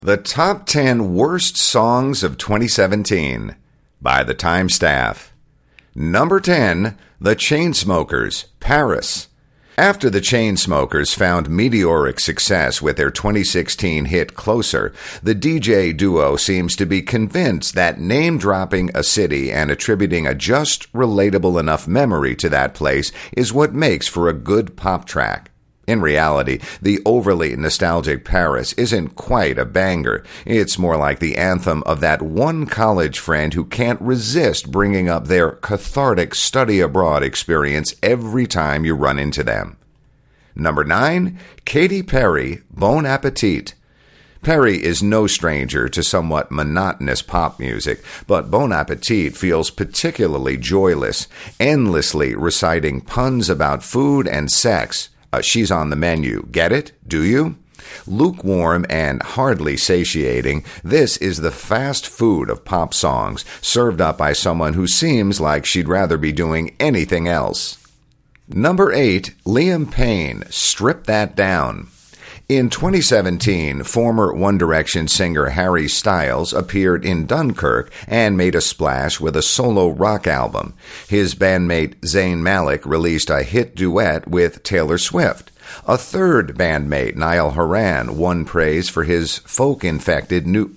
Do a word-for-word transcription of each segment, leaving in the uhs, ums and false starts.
The Top ten Worst Songs of twenty seventeen by the Time Staff. Number ten, The Chainsmokers, Paris. After the Chainsmokers found meteoric success with their twenty sixteen hit Closer, the D J duo seems to be convinced that name-dropping a city and attributing a just relatable enough memory to that place is what makes for a good pop track. In reality, the overly nostalgic Paris isn't quite a banger. It's more like the anthem of that one college friend who can't resist bringing up their cathartic study abroad experience every time you run into them. Number nine, Katy Perry, Bon Appetit. Perry is no stranger to somewhat monotonous pop music, but Bon Appetit feels particularly joyless, endlessly reciting puns about food and sex. Uh, she's on the menu. Get it? Do you? Lukewarm and hardly satiating, this is the fast food of pop songs, served up by someone who seems like she'd rather be doing anything else. Number eight, Liam Payne, Strip That Down. In twenty seventeen, former One Direction singer Harry Styles appeared in Dunkirk and made a splash with a solo rock album. His bandmate Zayn Malik released a hit duet with Taylor Swift. A third bandmate, Niall Horan, won praise for his folk-infected new...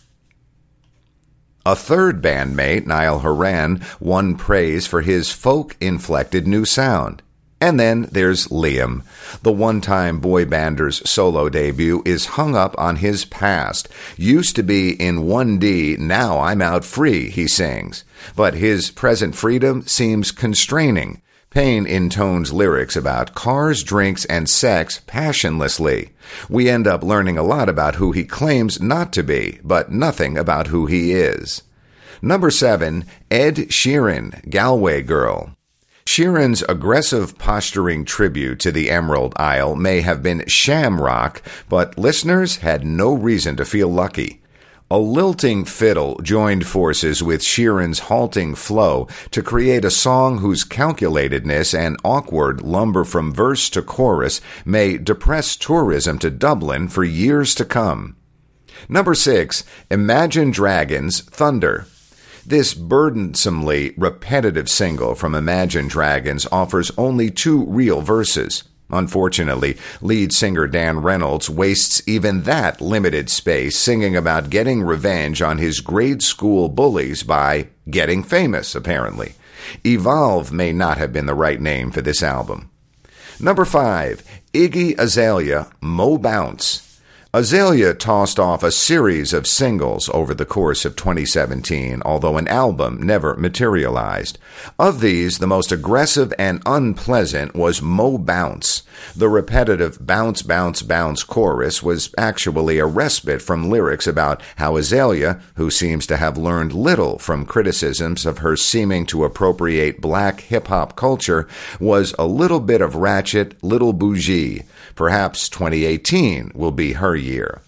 A third bandmate, Niall Horan, won praise for his folk-inflected new sound. And then there's Liam. The one-time boy bander's solo debut is hung up on his past. Used to be in one D, now I'm out free, he sings. But his present freedom seems constraining. Payne intones lyrics about cars, drinks, and sex passionlessly. We end up learning a lot about who he claims not to be, but nothing about who he is. Number seven, Ed Sheeran, Galway Girl. Sheeran's aggressive posturing tribute to the Emerald Isle may have been shamrock, but listeners had no reason to feel lucky. A lilting fiddle joined forces with Sheeran's halting flow to create a song whose calculatedness and awkward lumber from verse to chorus may depress tourism to Dublin for years to come. Number six, Imagine Dragons, Thunder. This burdensomely repetitive single from Imagine Dragons offers only two real verses. Unfortunately, lead singer Dan Reynolds wastes even that limited space singing about getting revenge on his grade school bullies by getting famous, apparently. Evolve may not have been the right name for this album. Number five, Iggy Azalea, Mo Bounce. Azalea tossed off a series of singles over the course of twenty seventeen, although an album never materialized. Of these, the most aggressive and unpleasant was Mo Bounce. The repetitive bounce, bounce, bounce chorus was actually a respite from lyrics about how Azalea, who seems to have learned little from criticisms of her seeming to appropriate black hip-hop culture, was a little bit of ratchet, little bougie. Perhaps twenty eighteen will be her year.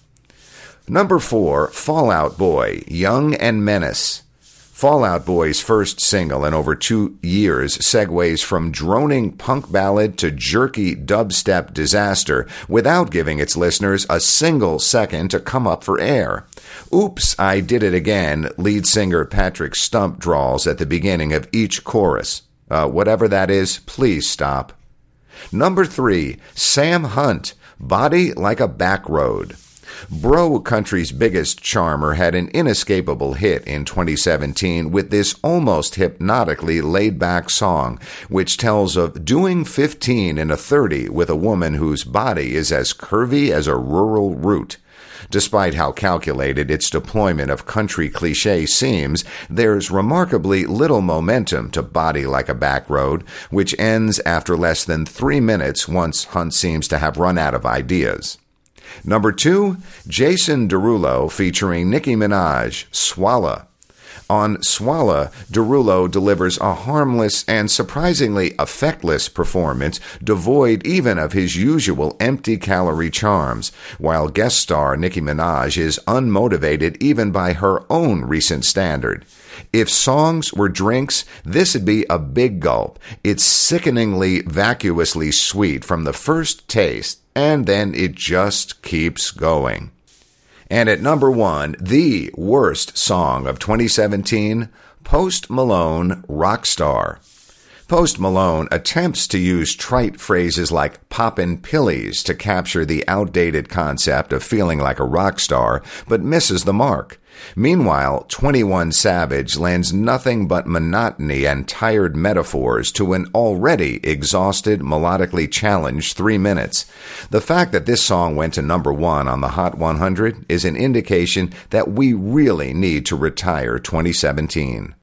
Number four, Fall Out Boy, Young and Menace. Fall Out Boy's first single in over two years segues from droning punk ballad to jerky dubstep disaster without giving its listeners a single second to come up for air. Oops, I Did It Again, lead singer Patrick Stump drawls at the beginning of each chorus. Uh, whatever that is, please stop. Number three, Sam Hunt, Body Like a Back Road. Bro country's biggest charmer had an inescapable hit in twenty seventeen with this almost hypnotically laid-back song, which tells of doing fifteen in a thirty with a woman whose body is as curvy as a rural root. Despite how calculated its deployment of country cliché seems, there's remarkably little momentum to Body Like a Back Road, which ends after less than three minutes once Hunt seems to have run out of ideas. Number two, Jason Derulo featuring Nicki Minaj, Swalla. On Swalla, Derulo delivers a harmless and surprisingly effectless performance, devoid even of his usual empty-calorie charms, while guest star Nicki Minaj is unmotivated even by her own recent standard. If songs were drinks, this would be a big gulp. It's sickeningly, vacuously sweet from the first taste, and then it just keeps going. And at number one, the worst song of twenty seventeen, Post Malone, Rockstar. Post Malone attempts to use trite phrases like poppin' pillies to capture the outdated concept of feeling like a rock star, but misses the mark. Meanwhile, twenty-one Savage lends nothing but monotony and tired metaphors to an already exhausted, melodically challenged three minutes. The fact that this song went to number one on the Hot one hundred is an indication that we really need to retire twenty seventeen.